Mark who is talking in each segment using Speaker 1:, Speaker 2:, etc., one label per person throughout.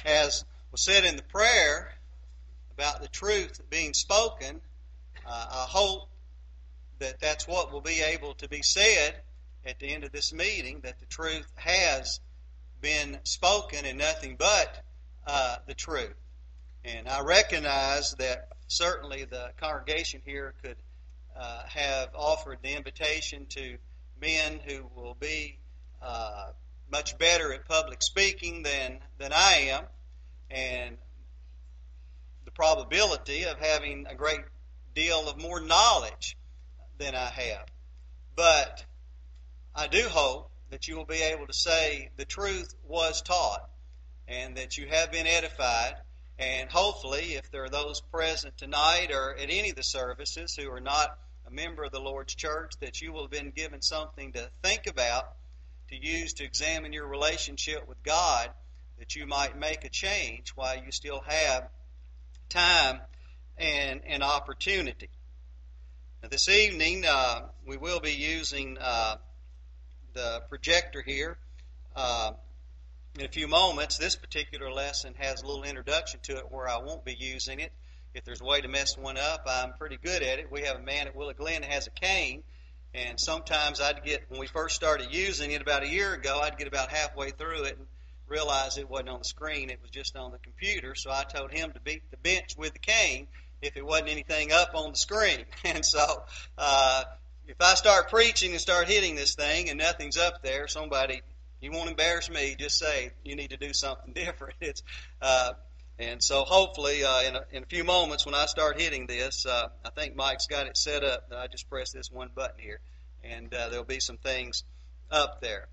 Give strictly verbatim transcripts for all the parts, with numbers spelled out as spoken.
Speaker 1: as was said in the prayer about the truth being spoken, uh, I hope that that's what will be able to be said at the end of this meeting, that the truth has been spoken and nothing but uh, the truth. And I recognize that certainly the congregation here could uh, have offered the invitation to men who will be uh, much better at public speaking than, than I am, and the probability of having a great deal of more knowledge than I have. But I do hope that you will be able to say the truth was taught and that you have been edified. And hopefully, if there are those present tonight or at any of the services who are not a member of the Lord's church, that you will have been given something to think about, to use to examine your relationship with God, that you might make a change while you still have time and an opportunity. Now, this evening, uh, we will be using uh, the projector here. Uh, in a few moments, this particular lesson has a little introduction to it where I won't be using it. If there's a way to mess one up, I'm pretty good at it. We have a man at Willow Glen that has a cane, and sometimes I'd get, when we first started using it about a year ago, I'd get about halfway through it and realize it wasn't on the screen, it was just on the computer. So I told him to beat the bench with the cane if it wasn't anything up on the screen. And so uh, if I start preaching and start hitting this thing and nothing's up there, somebody, you won't embarrass me, just say you need to do something different. It's uh, and so hopefully uh, in, a, in a few moments when I start hitting this, uh, I think Mike's got it set up that I just press this one button here, and uh, there'll be some things up there.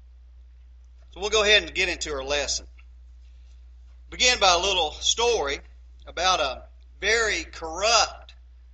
Speaker 1: So we'll go ahead and get into our lesson. Begin by a little story about a very corrupt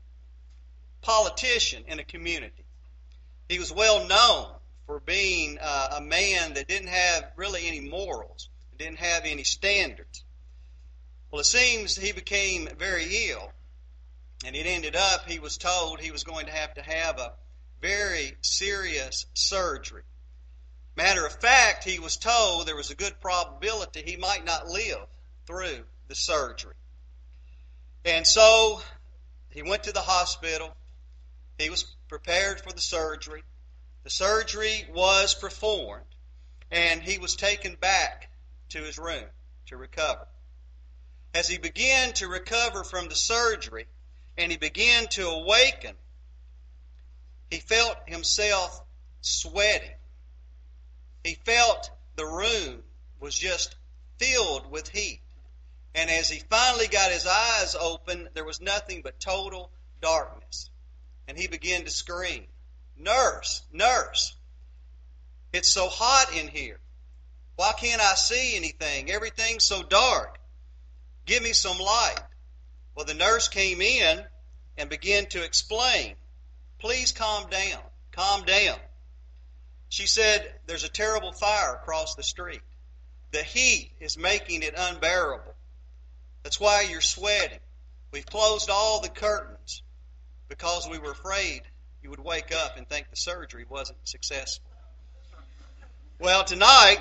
Speaker 1: politician in a community. He was well known for being uh, a man that didn't have really any morals, didn't have any standards. Well, it seems he became very ill, and it ended up he was told he was going to have to have a very serious surgery. Matter of fact, he was told there was a good probability he might not live through the surgery. And so he went to the hospital. He was prepared for the surgery. The surgery was performed, and he was taken back to his room to recover. As he began to recover from the surgery and he began to awaken, he felt himself sweating. He felt the room was just filled with heat. And as he finally got his eyes open, there was nothing but total darkness. And he began to scream, "Nurse, nurse, it's so hot in here. Why can't I see anything? Everything's so dark. Give me some light." Well, the nurse came in and began to explain. "Please calm down, calm down." She said, "There's a terrible fire across the street. The heat is making it unbearable. That's why you're sweating. We've closed all the curtains because we were afraid you would wake up and think the surgery wasn't successful." Well, tonight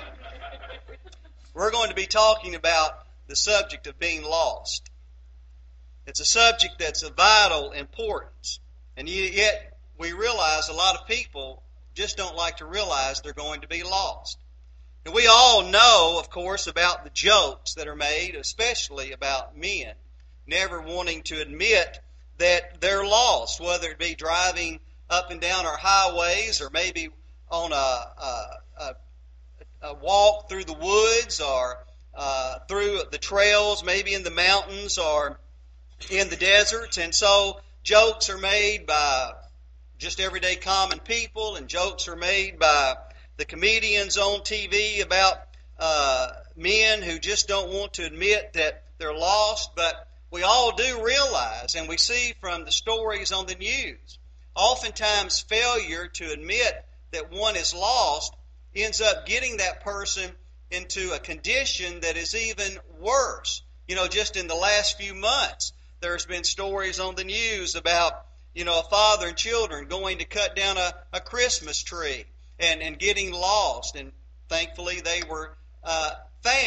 Speaker 1: we're going to be talking about the subject of being lost. It's a subject that's of vital importance, and yet we realize a lot of people just don't like to realize they're going to be lost. And we all know, of course, about the jokes that are made, especially about men, never wanting to admit that they're lost, whether it be driving up and down our highways or maybe on a, a, a, a walk through the woods or uh, through the trails, maybe in the mountains or in the deserts. And so jokes are made by just everyday common people, and jokes are made by the comedians on T V about uh, men who just don't want to admit that they're lost. But we all do realize, and we see from the stories on the news, oftentimes failure to admit that one is lost ends up getting that person into a condition that is even worse. You know, just in the last few months, there's been stories on the news about, you know, a father and children going to cut down a, a Christmas tree and, and getting lost. And thankfully they were uh, found.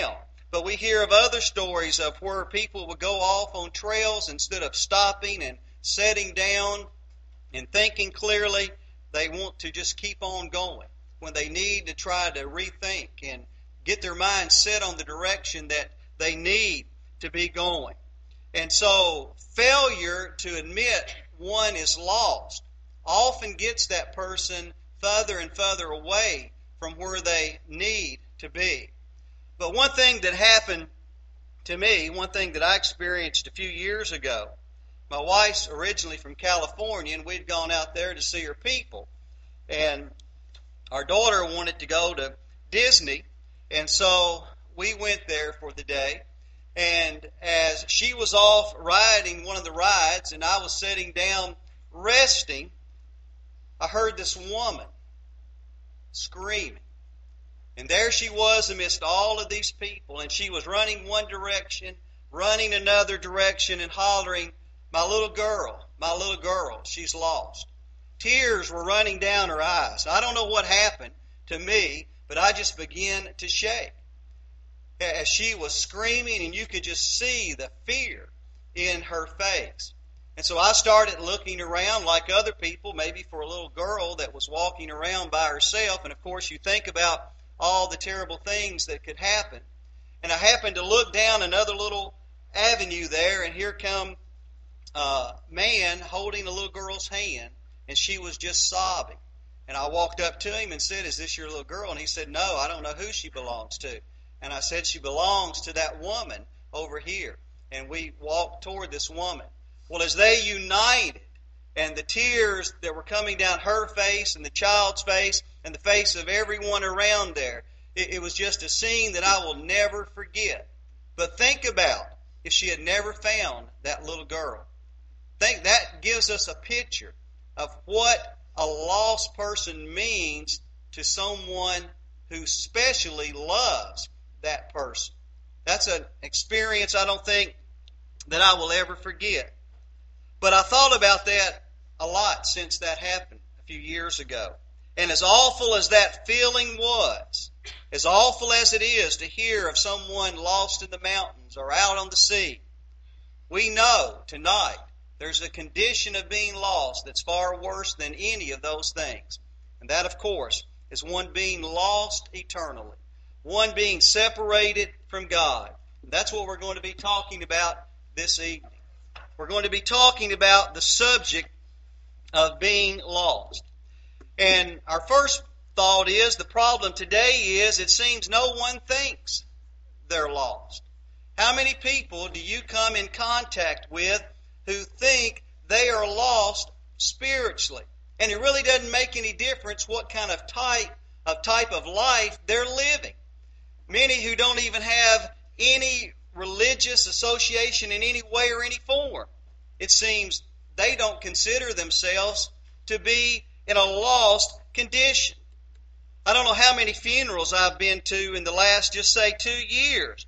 Speaker 1: But we hear of other stories of where people would go off on trails instead of stopping and setting down and thinking clearly. They want to just keep on going when they need to try to rethink and get their mind set on the direction that they need to be going. And so failure to admit one is lost often gets that person further and further away from where they need to be. But one thing that happened to me, one thing that I experienced a few years ago, my wife's originally from California, and we'd gone out there to see her people. And our daughter wanted to go to Disney, and so we went there for the day. And as she was off riding one of the rides, and I was sitting down resting, I heard this woman screaming. And there she was amidst all of these people, and she was running one direction, running another direction, and hollering, "My little girl, my little girl, she's lost." Tears were running down her eyes. I don't know what happened to me, but I just began to shake as she was screaming, and you could just see the fear in her face. And so I started looking around like other people, maybe for a little girl that was walking around by herself. And of course you think about all the terrible things that could happen. And I happened to look down another little avenue there, and here come a man holding a little girl's hand, and she was just sobbing. And I walked up to him and said, "Is this your little girl?" And he said, "No, I don't know who she belongs to." And I said, "She belongs to that woman over here." And we walked toward this woman. Well, as they united, and the tears that were coming down her face and the child's face and the face of everyone around there, it, it was just a scene that I will never forget. But think about if she had never found that little girl. Think that gives us a picture of what a lost person means to someone who specially loves that person. That's an experience I don't think that I will ever forget. But I thought about that a lot since that happened a few years ago. And as awful as that feeling was, as awful as it is to hear of someone lost in the mountains or out on the sea, we know tonight there's a condition of being lost that's far worse than any of those things. And that, of course, is one being lost eternally, one being separated from God. And that's what we're going to be talking about this evening. We're going to be talking about the subject of being lost. And our first thought is the problem today is it seems no one thinks they're lost. How many people do you come in contact with who think they are lost spiritually? And it really doesn't make any difference what kind of type of type of life they're living. Many who don't even have any religious association in any way or any form. It seems they don't consider themselves to be in a lost condition. I don't know how many funerals I've been to in the last, just say, two years.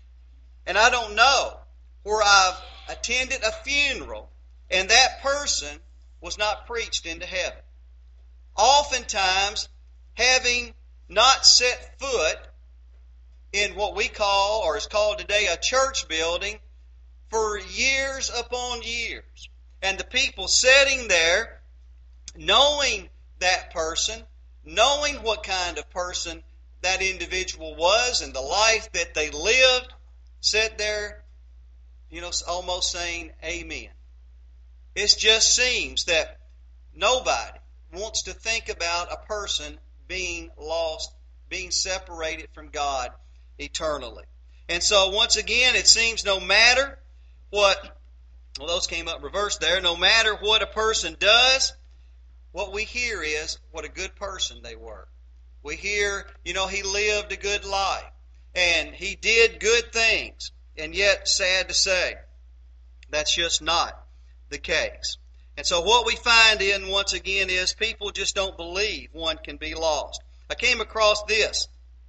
Speaker 1: And I don't know where I've attended a funeral and that person was not preached into heaven. Oftentimes, having not set foot in what we call, or is called today, a church building for years upon years. And the people sitting there, knowing that person, knowing what kind of person that individual was and the life that they lived, sit there, you know, almost saying amen. It just seems that nobody wants to think about a person being lost, being separated from God eternally. And so once again, it seems no matter what, well, those came up reversed there, no matter what a person does, what we hear is what a good person they were. We hear, you know, he lived a good life and he did good things. And yet, sad to say, that's just not the case. And so what we find in, once again, is people just don't believe one can be lost. I came across this,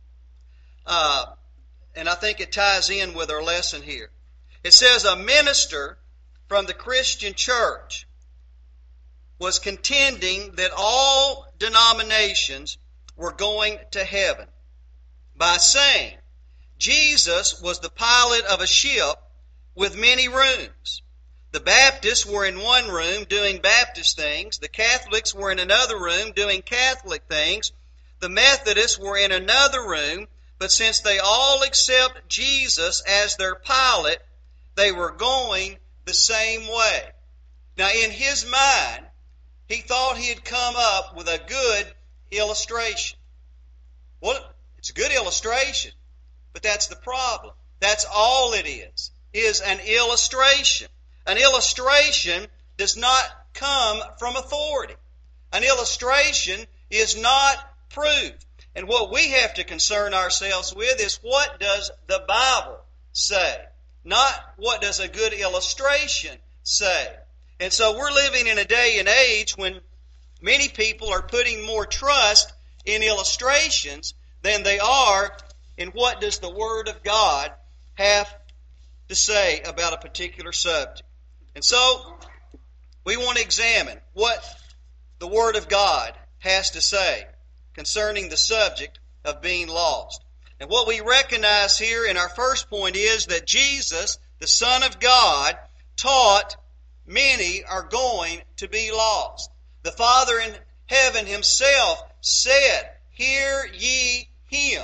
Speaker 1: uh, and I think it ties in with our lesson here. It says a minister from the Christian church was contending that all denominations were going to heaven by saying Jesus was the pilot of a ship with many rooms. The Baptists were in one room doing Baptist things. The Catholics were in another room doing Catholic things. The Methodists were in another room, but since they all accept Jesus as their pilot, they were going the same way. Now, in his mind, he thought he had come up with a good illustration. Well, it's a good illustration, but that's the problem. That's all it is, is an illustration. An illustration does not come from authority. An illustration is not proof. And what we have to concern ourselves with is, what does the Bible say? Not what does a good illustration say. And so we're living in a day and age when many people are putting more trust in illustrations than they are in what does the Word of God have to say about a particular subject. And so we want to examine what the Word of God has to say concerning the subject of being lost. And what we recognize here in our first point is that Jesus, the Son of God, taught many are going to be lost. The Father in heaven himself said, "Hear ye him."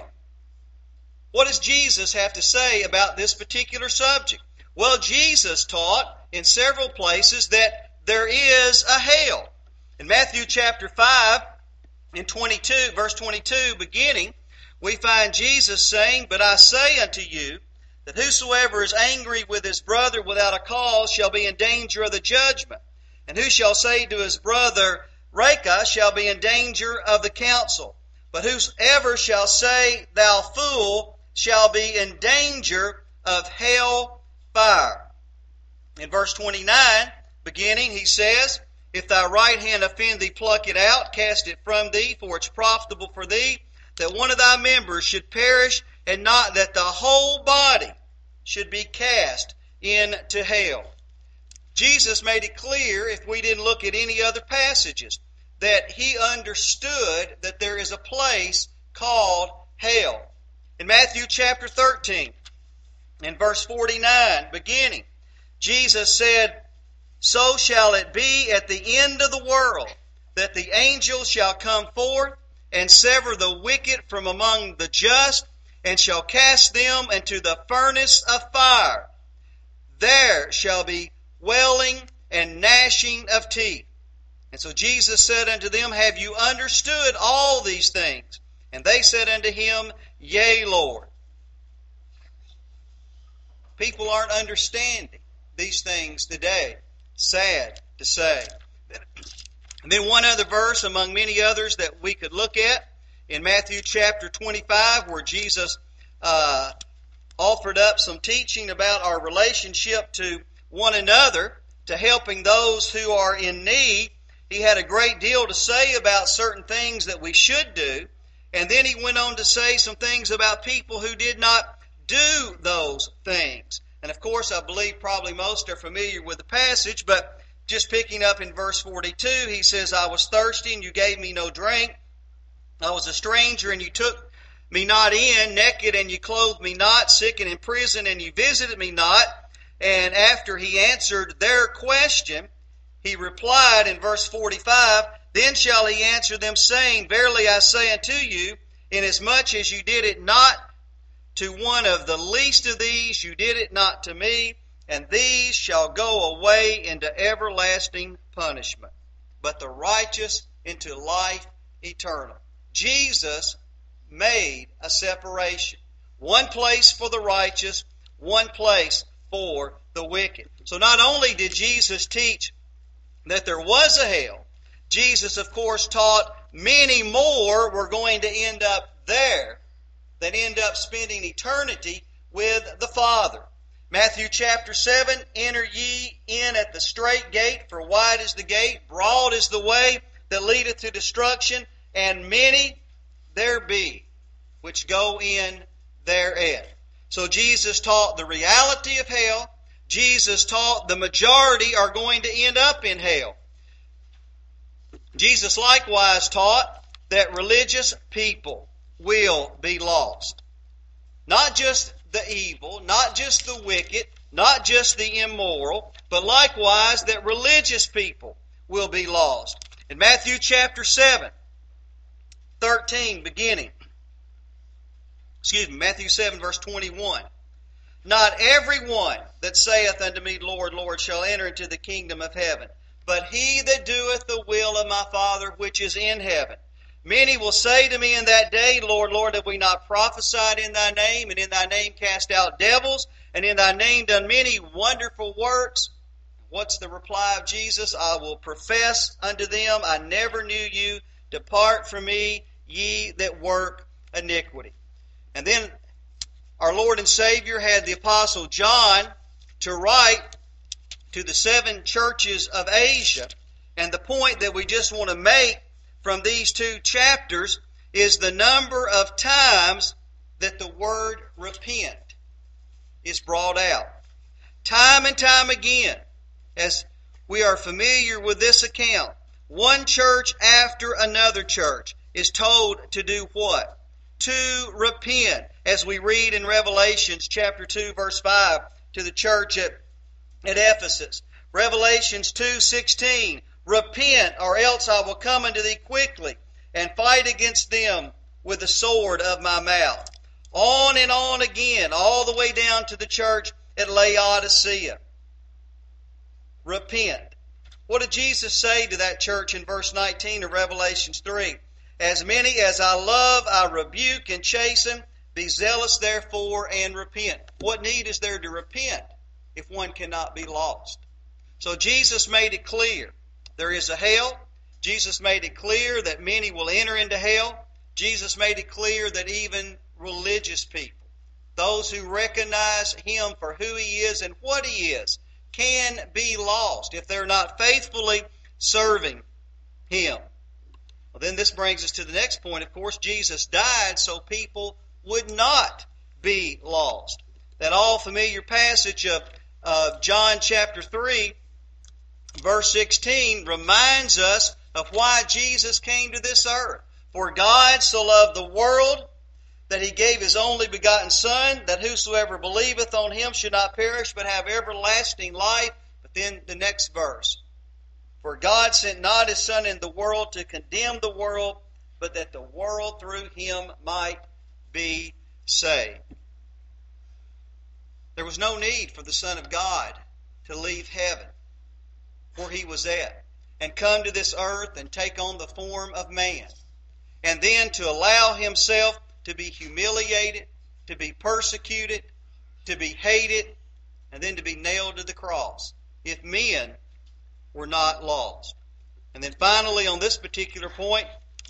Speaker 1: What does Jesus have to say about this particular subject? Well, Jesus taught in several places that there is a hell. In Matthew chapter five, in twenty-two, verse twenty-two, beginning, we find Jesus saying, "But I say unto you, that whosoever is angry with his brother without a cause shall be in danger of the judgment. And who shall say to his brother, Raca, shall be in danger of the council. But whosoever shall say, Thou fool, shall be in danger of hell fire." In verse twenty-nine, beginning, he says, "If thy right hand offend thee, pluck it out, cast it from thee, for it's profitable for thee that one of thy members should perish, and not that the whole body should be cast into hell." Jesus made it clear, if we didn't look at any other passages, that he understood that there is a place called hell. In Matthew chapter thirteen, in verse forty-nine, beginning, Jesus said, "So shall it be at the end of the world, that the angels shall come forth, and sever the wicked from among the just, and shall cast them into the furnace of fire. There shall be wailing and gnashing of teeth." And so Jesus said unto them, "Have you understood all these things?" And they said unto him, "Yea, Lord." People aren't understanding these things today. Sad to say. And then one other verse among many others that we could look at in Matthew chapter twenty-five, where Jesus uh, offered up some teaching about our relationship to one another, to helping those who are in need. He had a great deal to say about certain things that we should do, and then he went on to say some things about people who did not do those things. And of course, I believe probably most are familiar with the passage, but just picking up in verse forty-two, he says, "I was thirsty, and you gave me no drink. I was a stranger, and you took me not in, naked, and you clothed me not, sick and in prison, and you visited me not." And after he answered their question, he replied in verse forty-five, "Then shall he answer them, saying, Verily I say unto you, inasmuch as you did it not to one of the least of these, you did it not to me, and these shall go away into everlasting punishment, but the righteous into life eternal." Jesus made a separation. One place for the righteous, one place for the wicked. So not only did Jesus teach that there was a hell, Jesus, of course, taught many more were going to end up there that end up spending eternity with the Father. Matthew chapter seven, "Enter ye in at the strait gate, for wide is the gate, broad is the way that leadeth to destruction, and many there be which go in thereat." So Jesus taught the reality of hell. Jesus taught the majority are going to end up in hell. Jesus likewise taught that religious people will be lost. Not just the evil, not just the wicked, not just the immoral, but likewise that religious people will be lost. In Matthew chapter seven, thirteen beginning, excuse me, Matthew seven verse twenty-one. Not every one that saith unto me, Lord, Lord, shall enter into the kingdom of heaven, but he that doeth the will of my Father which is in heaven. Many will say to me in that day, Lord, Lord, have we not prophesied in thy name, and in thy name cast out devils, and in thy name done many wonderful works? What's the reply of Jesus? I will profess unto them, I never knew you. Depart from me, ye that work iniquity. And then our Lord and Savior had the Apostle John to write to the seven churches of Asia. And the point that we just want to make from these two chapters is the number of times that the word repent is brought out. Time and time again, as we are familiar with this account, one church after another church is told to do what? To repent. As we read in Revelations chapter two verse five to the church at, at Ephesus. Revelations two sixteen. Repent, or else I will come unto thee quickly, and fight against them with the sword of my mouth. On and on again, all the way down to the church at Laodicea. Repent. What did Jesus say to that church in verse nineteen of Revelations three? As many as I love, I rebuke and chasten. Be zealous therefore and repent. What need is there to repent if one cannot be lost? So Jesus made it clear. There is a hell. Jesus made it clear that many will enter into hell. Jesus made it clear that even religious people, those who recognize Him for who He is and what He is, can be lost if they're not faithfully serving Him. Well, then this brings us to the next point. Of course, Jesus died so people would not be lost. That all familiar passage of uh, John chapter three, verse sixteen, reminds us of why Jesus came to this earth. For God so loved the world that He gave His only begotten Son, that whosoever believeth on Him should not perish, but have everlasting life. But then the next verse. For God sent not His Son into the world to condemn the world, but that the world through Him might be saved. There was no need for the Son of God to leave heaven, where He was at, and come to this earth and take on the form of man, and then to allow Himself to be humiliated, to be persecuted, to be hated, and then to be nailed to the cross, if men were not lost. And then finally, on this particular point,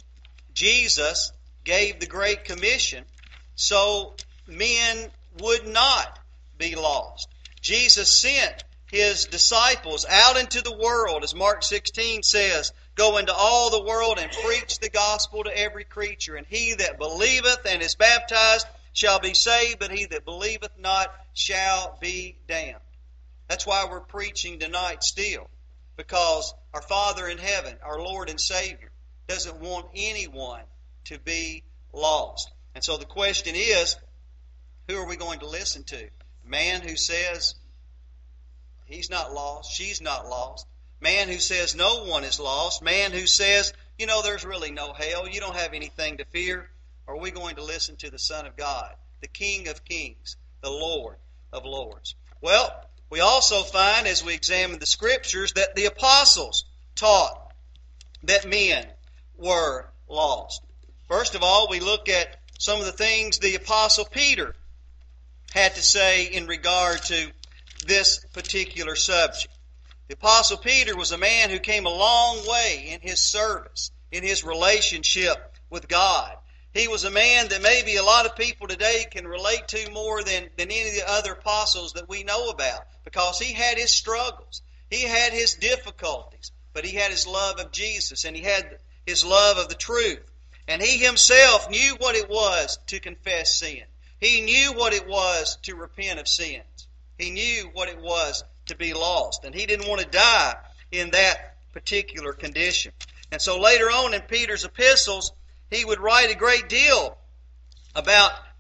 Speaker 1: Jesus gave the Great Commission so men would not be lost. Jesus sent His disciples out into the world, as Mark sixteen says, go into all the world and preach the gospel to every creature. And he that believeth and is baptized shall be saved, but he that believeth not shall be damned. That's why we're preaching tonight still. Because our Father in heaven, our Lord and Savior, doesn't want anyone to be lost. And so the question is, who are we going to listen to? A man who says he's not lost, she's not lost. Man who says no one is lost. Man who says, you know, there's really no hell. You don't have anything to fear. Or are we going to listen to the Son of God, the King of Kings, the Lord of Lords? Well, we also find, as we examine the Scriptures, that the apostles taught that men were lost. First of all, we look at some of the things the Apostle Peter had to say in regard to this particular subject. The Apostle Peter was a man who came a long way in his service, in his relationship with God. He was a man that maybe a lot of people today can relate to more than, than any of the other apostles that we know about, because he had his struggles. He had his difficulties, but he had his love of Jesus, and he had his love of the truth. And he himself knew what it was to confess sin. He knew what it was to repent of sins. He knew what it was to be lost. And he didn't want to die in that particular condition. And so later on in Peter's epistles, he would write a great deal about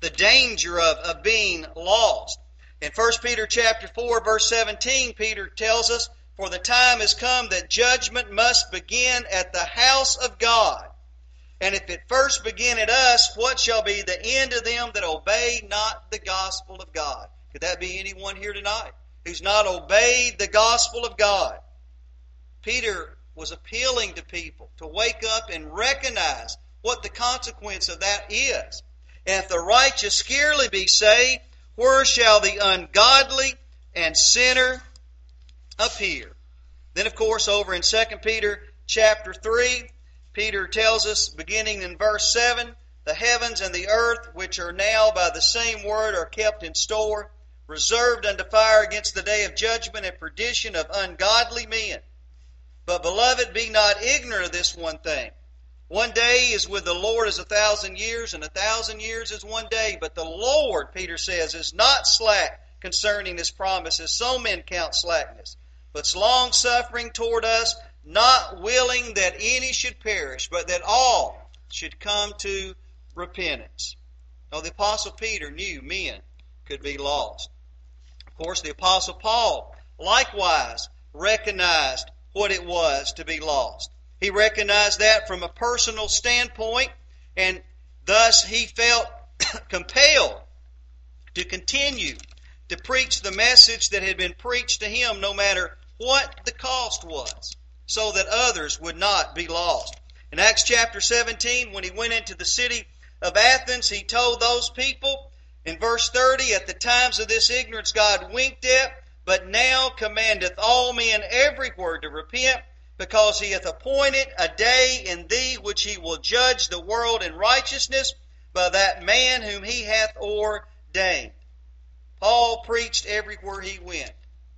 Speaker 1: the danger of, of being lost. In First Peter chapter four, verse seventeen, Peter tells us, "For the time has come that judgment must begin at the house of God. And if it first begin at us, what shall be the end of them that obey not the gospel of God?" Could that be anyone here tonight who's not obeyed the gospel of God? Peter was appealing to people to wake up and recognize what the consequence of that is. "And if the righteous scarcely be saved, where shall the ungodly and sinner appear?" Then, of course, over in Second Peter chapter three, Peter tells us, beginning in verse seven, "The heavens and the earth, which are now by the same word, are kept in store, reserved unto fire against the day of judgment and perdition of ungodly men. But, beloved, be not ignorant of this one thing. One day is with the Lord as a thousand years, and a thousand years is one day. But the Lord," Peter says, "is not slack concerning His promises, so men count slackness, but long-suffering toward us, not willing that any should perish, but that all should come to repentance." Now, the Apostle Peter knew men could be lost. Of course, the Apostle Paul likewise recognized what it was to be lost. He recognized that from a personal standpoint, and thus he felt compelled to continue to preach the message that had been preached to him, no matter what the cost was, so that others would not be lost. In Acts chapter seventeen, when he went into the city of Athens, he told those people, in verse thirty, "At the times of this ignorance God winked at, but now commandeth all men everywhere to repent, because He hath appointed a day in thee which He will judge the world in righteousness by that man whom He hath ordained." Paul preached everywhere he went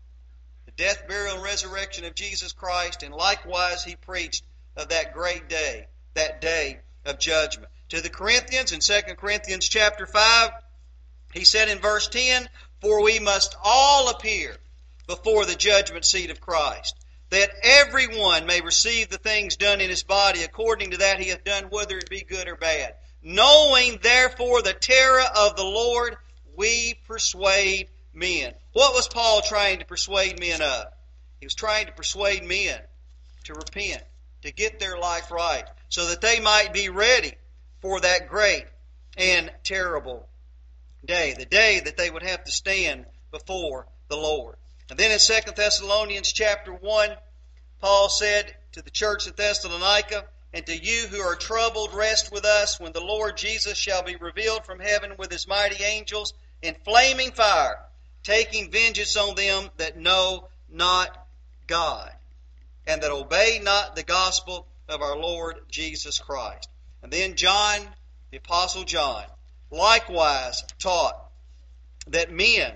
Speaker 1: the death, burial, and resurrection of Jesus Christ, and likewise he preached of that great day, that day of judgment. To the Corinthians, in Second Corinthians chapter five, he said in verse ten, "For we must all appear before the judgment seat of Christ, that everyone may receive the things done in his body according to that he hath done, whether it be good or bad. Knowing therefore the terror of the Lord, we persuade men." What was Paul trying to persuade men of? He was trying to persuade men to repent, to get their life right, so that they might be ready for that great and terrible day, the day that they would have to stand before the Lord. And then in Second Thessalonians chapter one, Paul said to the church at Thessalonica, "And to you who are troubled, rest with us when the Lord Jesus shall be revealed from heaven with His mighty angels in flaming fire, taking vengeance on them that know not God, and that obey not the gospel of our Lord Jesus Christ." And then John, the Apostle John, likewise taught that men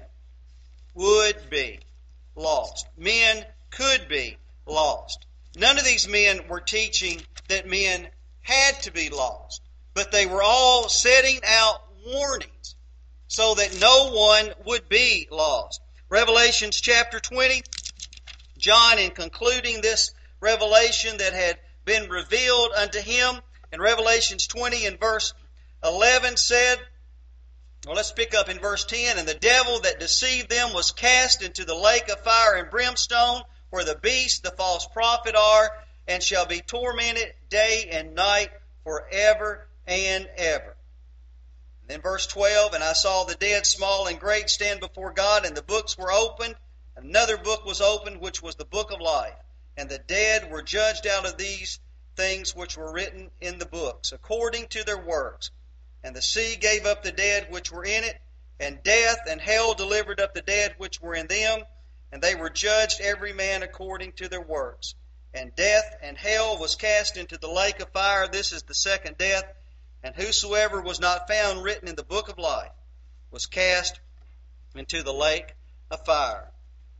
Speaker 1: would be lost. Men could be lost. None of these men were teaching that men had to be lost, but they were all setting out warnings so that no one would be lost. Revelations chapter twenty, John, in concluding this revelation that had been revealed unto him, in Revelations twenty and verse eleven said, well, let's pick up in verse ten, "And the devil that deceived them was cast into the lake of fire and brimstone, where the beast, the false prophet, are, and shall be tormented day and night forever and ever." And then verse twelve, "And I saw the dead, small and great, stand before God, and the books were opened. Another book was opened, which was the book of life. And the dead were judged out of these things which were written in the books, according to their works. And the sea gave up the dead which were in it, and death and hell delivered up the dead which were in them, and they were judged every man according to their works. And death and hell was cast into the lake of fire. This is the second death. And whosoever was not found written in the book of life was cast into the lake of fire."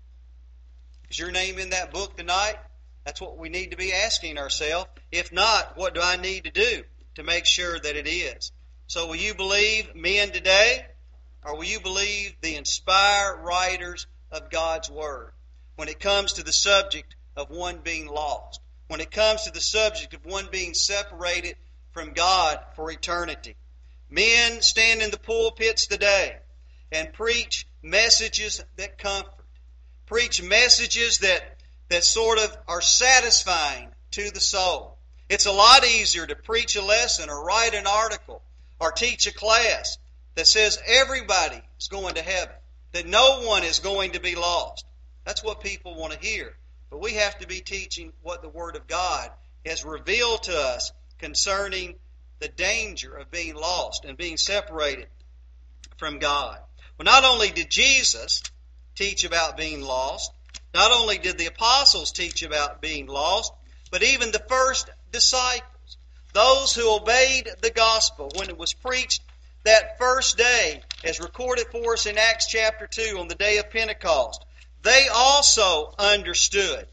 Speaker 1: Is your name in that book tonight? That's what we need to be asking ourselves. If not, what do I need to do to make sure that it is? So will you believe men today, or will you believe the inspired writers of God's Word when it comes to the subject of one being lost, when it comes to the subject of one being separated from God for eternity? Men stand in the pulpits today and preach messages that comfort, preach messages that, that sort of are satisfying to the soul. It's a lot easier to preach a lesson or write an article or teach a class that says everybody is going to heaven, that no one is going to be lost. That's what people want to hear. But we have to be teaching what the Word of God has revealed to us concerning the danger of being lost and being separated from God. Well, not only did Jesus teach about being lost, not only did the apostles teach about being lost, but even the first disciples, those who obeyed the gospel when it was preached that first day, as recorded for us in Acts chapter two on the day of Pentecost, they also understood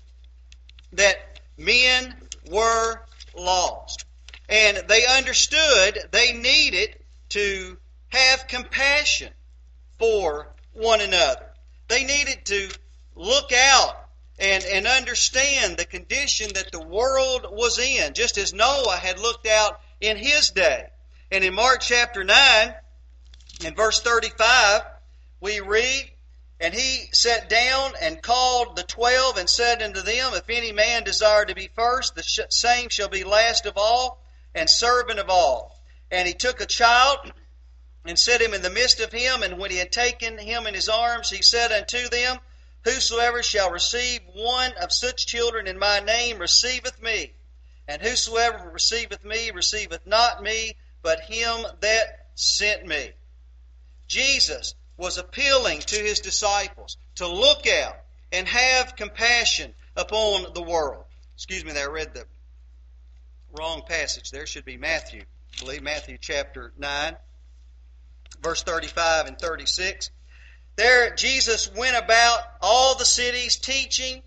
Speaker 1: that men were lost. And they understood they needed to have compassion for one another. They needed to look out and, and understand the condition that the world was in, just as Noah had looked out in his day. And in Mark chapter nine, in verse thirty-five, we read, "And he sat down and called the twelve and said unto them, If any man desire to be first, the same shall be last of all, and servant of all. And he took a child and set him in the midst of him, and when he had taken him in his arms, he said unto them, Whosoever shall receive one of such children in my name receiveth me, and whosoever receiveth me receiveth not me, but him that sent me." Jesus was appealing to his disciples to look out and have compassion upon the world. Excuse me, there I read the wrong passage. There should be Matthew. I believe Matthew chapter nine, verse thirty-five and thirty-six. There Jesus went about all the cities, teaching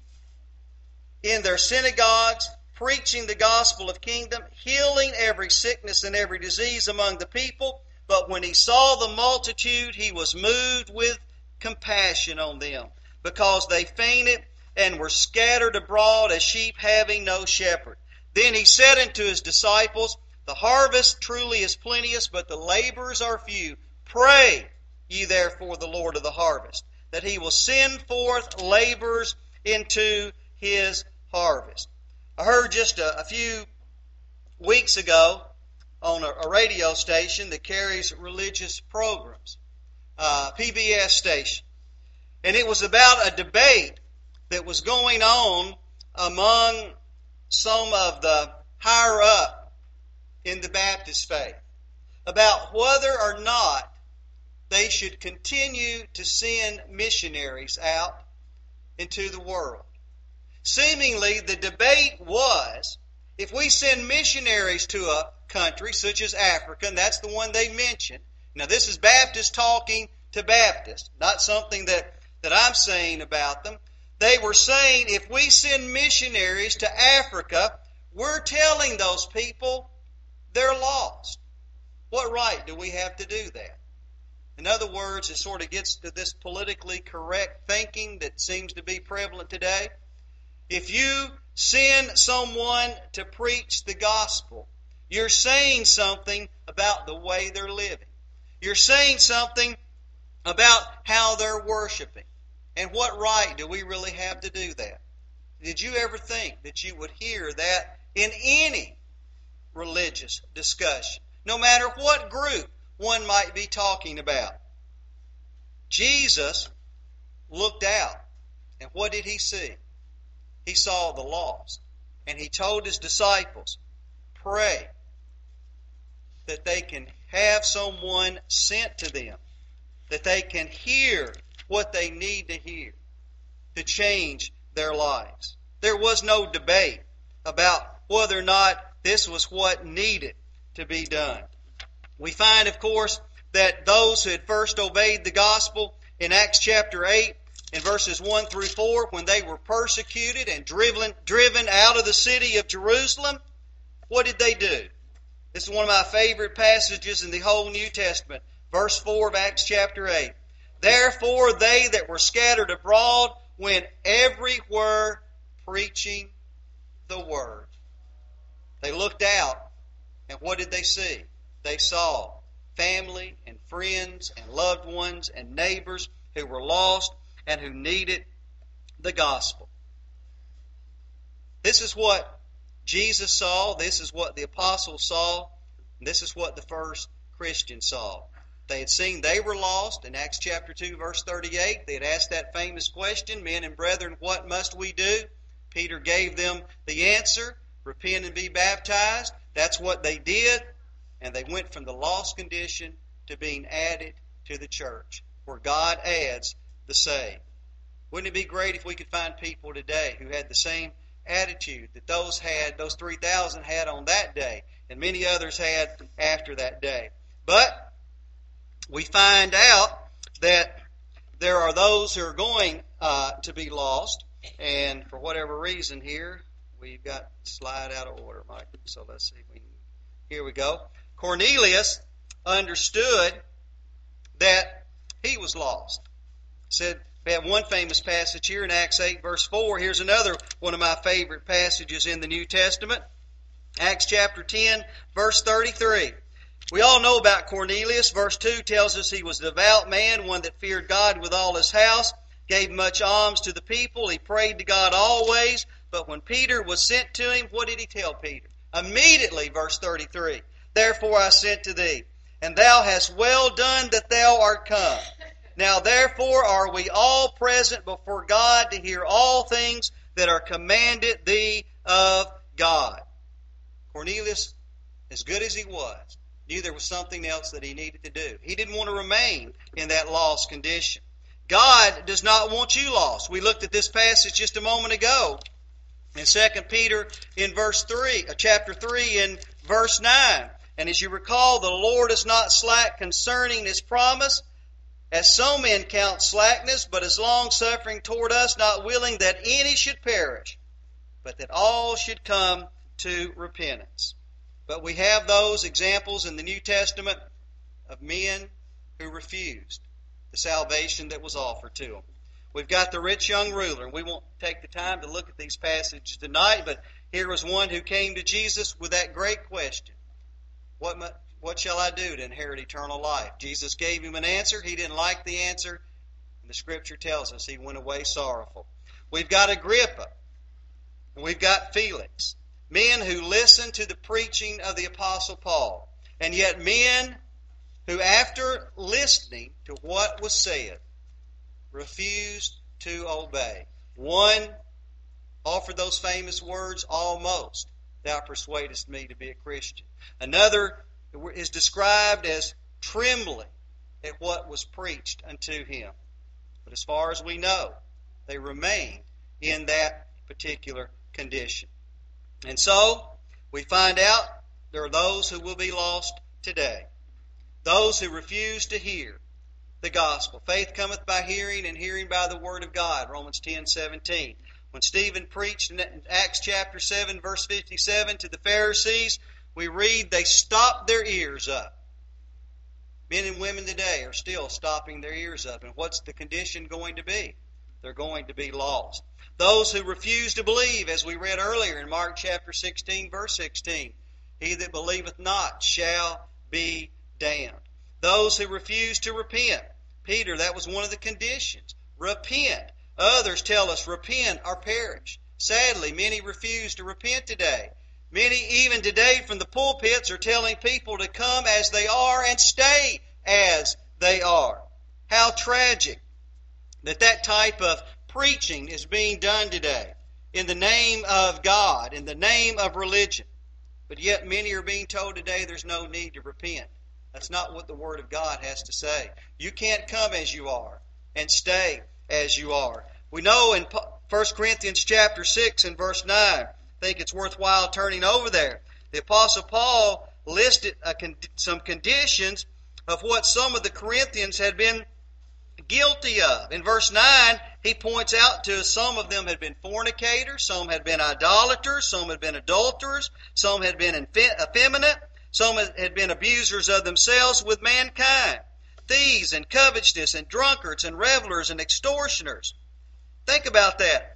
Speaker 1: in their synagogues, preaching the gospel of kingdom, healing every sickness and every disease among the people. But when he saw the multitude, he was moved with compassion on them, because they fainted and were scattered abroad as sheep having no shepherd. Then he said unto his disciples, The harvest truly is plenteous, but the laborers are few. Pray ye therefore the Lord of the harvest, that he will send forth laborers into his harvest. I heard just a, a few weeks ago on a, a radio station that carries religious programs, uh, P B S station. And it was about a debate that was going on among some of the higher up in the Baptist faith about whether or not they should continue to send missionaries out into the world. Seemingly, the debate was, if we send missionaries to a country such as Africa, and that's the one they mentioned. Now, this is Baptist talking to Baptist, not something that, that I'm saying about them. They were saying, if we send missionaries to Africa, we're telling those people they're lost. What right do we have to do that? In other words, it sort of gets to this politically correct thinking that seems to be prevalent today. If you send someone to preach the gospel, you're saying something about the way they're living. You're saying something about how they're worshiping. And what right do we really have to do that? Did you ever think that you would hear that in any religious discussion, no matter what group one might be talking about? Jesus looked out, and what did he see? He saw the lost, and he told his disciples, pray that they can have someone sent to them, that they can hear what they need to hear to change their lives. There was no debate about whether or not this was what needed to be done. We find, of course, that those who had first obeyed the gospel in Acts chapter eight, in verses one through four, when they were persecuted and driven, driven out of the city of Jerusalem, what did they do? This is one of my favorite passages in the whole New Testament. Verse four of Acts chapter eight. Therefore they that were scattered abroad went everywhere preaching the word. They looked out, and what did they see? They saw family and friends and loved ones and neighbors who were lost and who needed the gospel. This is what Jesus saw. This is what the apostles saw. And this is what the first Christians saw. They had seen they were lost. In Acts chapter two, verse thirty-eight, they had asked that famous question, "Men and brethren, what must we do?" Peter gave them the answer, repent and be baptized. That's what they did. And they went from the lost condition to being added to the church, where God adds the saved. Wouldn't it be great if we could find people today who had the same attitude that those had, those three thousand had on that day, and many others had after that day? But we find out that there are those who are going uh, to be lost, and for whatever reason here, we've got slide out of order, Mike. So let's see. If we can, here we go. Cornelius understood that he was lost. Said we have one famous passage here in Acts eight, verse four. Here's another one of my favorite passages in the New Testament. Acts chapter ten, verse thirty-three. We all know about Cornelius. Verse two tells us he was a devout man, one that feared God with all his house, gave much alms to the people. He prayed to God always. But when Peter was sent to him, what did he tell Peter? Immediately, verse thirty-three, "Therefore I sent to thee, and thou hast well done that thou art come. Now therefore are we all present before God to hear all things that are commanded thee of God." Cornelius, as good as he was, knew there was something else that he needed to do. He didn't want to remain in that lost condition. God does not want you lost. We looked at this passage just a moment ago in Second Peter in verse three, uh, chapter three in verse nine. And as you recall, the Lord is not slack concerning His promise, as some men count slackness, but is long-suffering toward us, not willing that any should perish, but that all should come to repentance. But we have those examples in the New Testament of men who refused the salvation that was offered to them. We've got the rich young ruler, and we won't take the time to look at these passages tonight, but here was one who came to Jesus with that great question. What, what shall I do to inherit eternal life? Jesus gave him an answer. He didn't like the answer, and the Scripture tells us he went away sorrowful. We've got Agrippa, and we've got Felix, men who listened to the preaching of the Apostle Paul, and yet men who, after listening to what was said, refused to obey. One offered those famous words, "Almost thou persuadest me to be a Christian." Another is described as trembling at what was preached unto him. But as far as we know, they remained in that particular condition. And so, we find out there are those who will be lost today. Those who refuse to hear the gospel. Faith cometh by hearing, and hearing by the word of God. Romans ten seventeen. When Stephen preached in Acts chapter seven, verse fifty-seven to the Pharisees, we read they stopped their ears up. Men and women today are still stopping their ears up. And what's the condition going to be? They're going to be lost. Those who refuse to believe, as we read earlier in Mark chapter sixteen, verse sixteen, "He that believeth not shall be damned." Those who refuse to repent. Peter, that was one of the conditions. Repent. Others tell us, repent or perish. Sadly, many refuse to repent today. Many, even today from the pulpits, are telling people to come as they are and stay as they are. How tragic that that type of preaching is being done today in the name of God, in the name of religion. But yet many are being told today there's no need to repent. That's not what the Word of God has to say. You can't come as you are and stay as you are. We know in First Corinthians chapter six and verse nine, I think it's worthwhile turning over there. The Apostle Paul listed a con- some conditions of what some of the Corinthians had been guilty of. In verse nine, he points out to us some of them had been fornicators, some had been idolaters, some had been adulterers, some had been effeminate, some had been abusers of themselves with mankind, thieves and covetous and drunkards and revelers and extortioners. Think about that.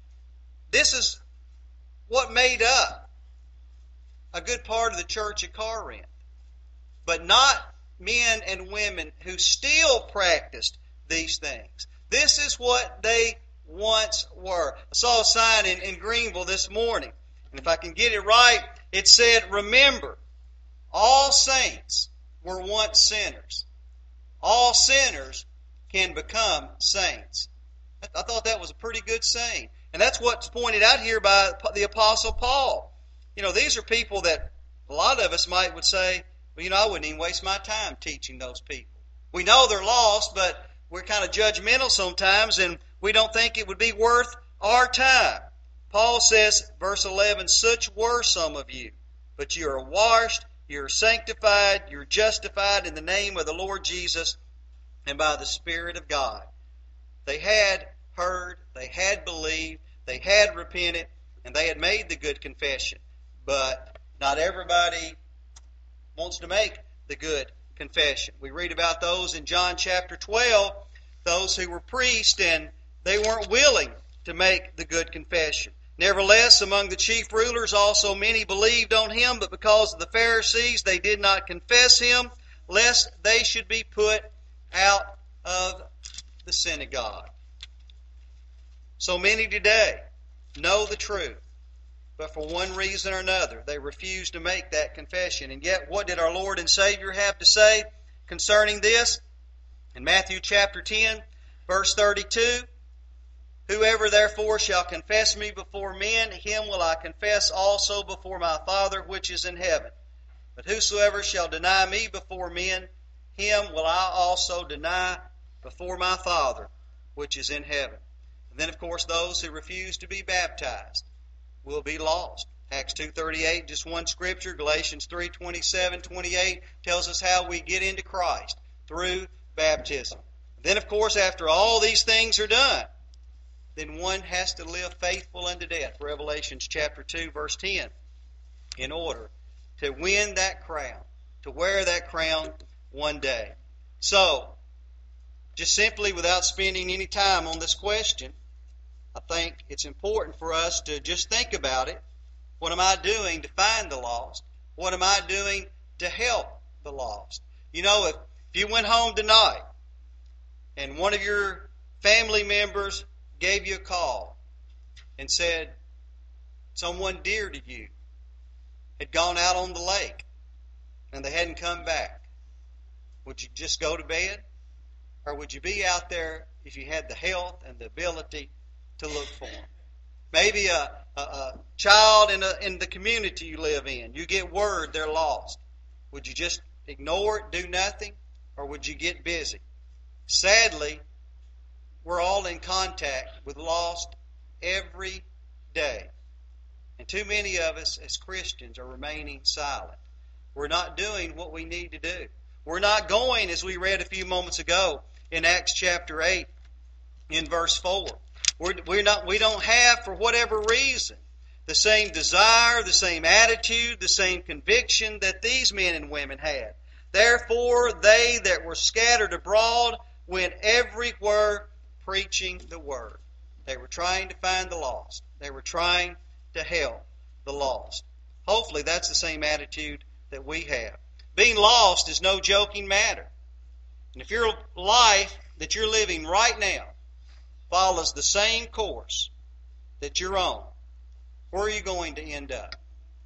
Speaker 1: This is what made up a good part of the church at Corinth. But not men and women who still practiced these things. This is what they once were. I saw a sign in, in Greenville this morning, and if I can get it right, it said, "Remember, all saints were once sinners. All sinners can become saints." I thought that was a pretty good saying. And that's what's pointed out here by the Apostle Paul. You know, these are people that a lot of us might would say, well, you know, I wouldn't even waste my time teaching those people. We know they're lost, but we're kind of judgmental sometimes, and we don't think it would be worth our time. Paul says, verse eleven, "Such were some of you, but you are washed, you're sanctified, you're justified in the name of the Lord Jesus and by the Spirit of God." They had heard, they had believed, they had repented, and they had made the good confession. But not everybody wants to make the good confession. We read about those in John chapter twelve, those who were priests, and they weren't willing to make the good confession. "Nevertheless, among the chief rulers also many believed on him, but because of the Pharisees they did not confess him, lest they should be put out of the synagogue." So many today know the truth, but for one reason or another they refuse to make that confession. And yet, what did our Lord and Savior have to say concerning this? In Matthew chapter ten, verse thirty-two, "Whoever therefore shall confess me before men, him will I confess also before my Father which is in heaven. But whosoever shall deny me before men, him will I also deny before my Father which is in heaven." And then, of course, those who refuse to be baptized will be lost. Acts two thirty-eight, just one scripture. Galatians three twenty-seven, twenty-eight tells us how we get into Christ, through baptism. Then, of course, after all these things are done, then one has to live faithful unto death, Revelations chapter two, verse ten, in order to win that crown, to wear that crown one day. So, just simply without spending any time on this question, I think it's important for us to just think about it. What am I doing to find the lost? What am I doing to help the lost? You know, if, if you went home tonight and one of your family members gave you a call and said someone dear to you had gone out on the lake and they hadn't come back, would you just go to bed? Or would you be out there if you had the health and the ability to look for them? Maybe a, a, a child in, a, in the community you live in, you get word they're lost. Would you just ignore it, do nothing? Or would you get busy? Sadly, we're all in contact with lost every day. And too many of us as Christians are remaining silent. We're not doing what we need to do. We're not going, as we read a few moments ago in Acts chapter eight, in verse four. We're, we're not, we don't have, for whatever reason, the same desire, the same attitude, the same conviction that these men and women had. Therefore, they that were scattered abroad went everywhere preaching the word. They were trying to find the lost. They were trying to help the lost. Hopefully that's the same attitude that we have. Being lost is no joking matter. And if your life that you're living right now follows the same course that you're on, where are you going to end up?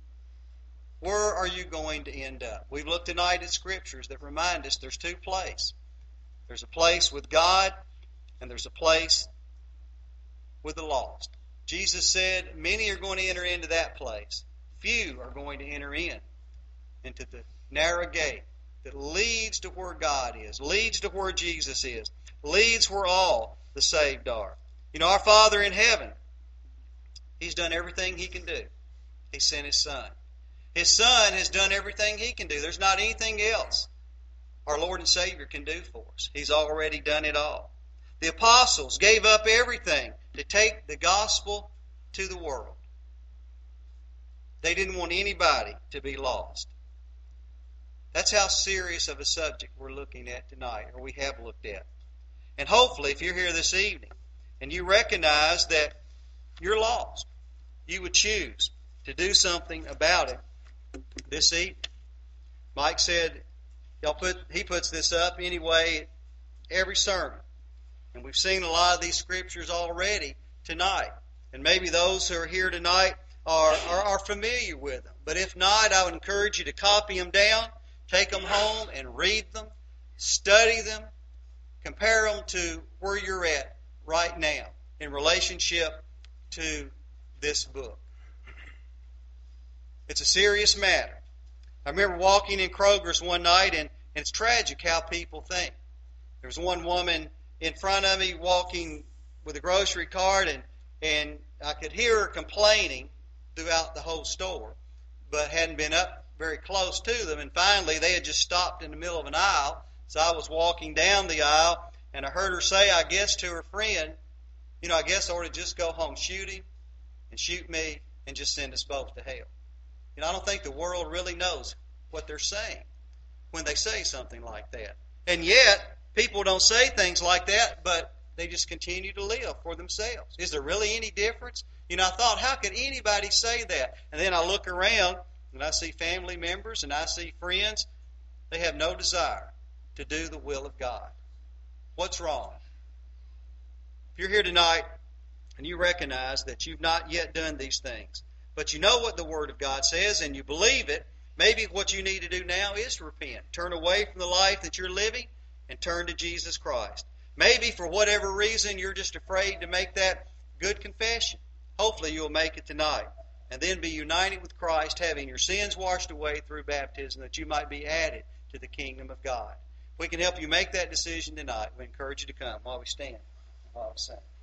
Speaker 1: Where are you going to end up? We've looked tonight at scriptures that remind us there's two places. There's a place with God, and there's a place with the lost. Jesus said many are going to enter into that place. Few are going to enter in into the narrow gate that leads to where God is, leads to where Jesus is, leads where all the saved are. You know, our Father in heaven, He's done everything He can do. He sent His Son. His Son has done everything He can do. There's not anything else our Lord and Savior can do for us. He's already done it all. The apostles gave up everything to take the gospel to the world. They didn't want anybody to be lost. That's how serious of a subject we're looking at tonight, or we have looked at. And hopefully, if you're here this evening and you recognize that you're lost, you would choose to do something about it this evening. Mike said Y'all put he puts this up anyway every sermon. And we've seen a lot of these scriptures already tonight. And maybe those who are here tonight are, are, are familiar with them. But if not, I would encourage you to copy them down, take them home and read them, study them, compare them to where you're at right now in relationship to this book. It's a serious matter. I remember walking in Kroger's one night, and, and it's tragic how people think. There was one woman in front of me walking with a grocery cart, and, and I could hear her complaining throughout the whole store, but hadn't been up very close to them. And finally, they had just stopped in the middle of an aisle. So I was walking down the aisle, and I heard her say, I guess, to her friend, you know, I guess I ought to just go home, shoot him, and shoot me, and just send us both to hell. You know, I don't think the world really knows what they're saying when they say something like that. And yet, people don't say things like that, but they just continue to live for themselves. Is there really any difference? You know, I thought, how could anybody say that? And then I look around, and I see family members, and I see friends. They have no desire to do the will of God. What's wrong? If you're here tonight, and you recognize that you've not yet done these things, but you know what the Word of God says, and you believe it, maybe what you need to do now is repent. Turn away from the life that you're living, and turn to Jesus Christ. Maybe for whatever reason you're just afraid to make that good confession. Hopefully you'll make it tonight, and then be united with Christ, having your sins washed away through baptism, that you might be added to the kingdom of God. We can help you make that decision tonight. We encourage you to come while we stand, while we sing.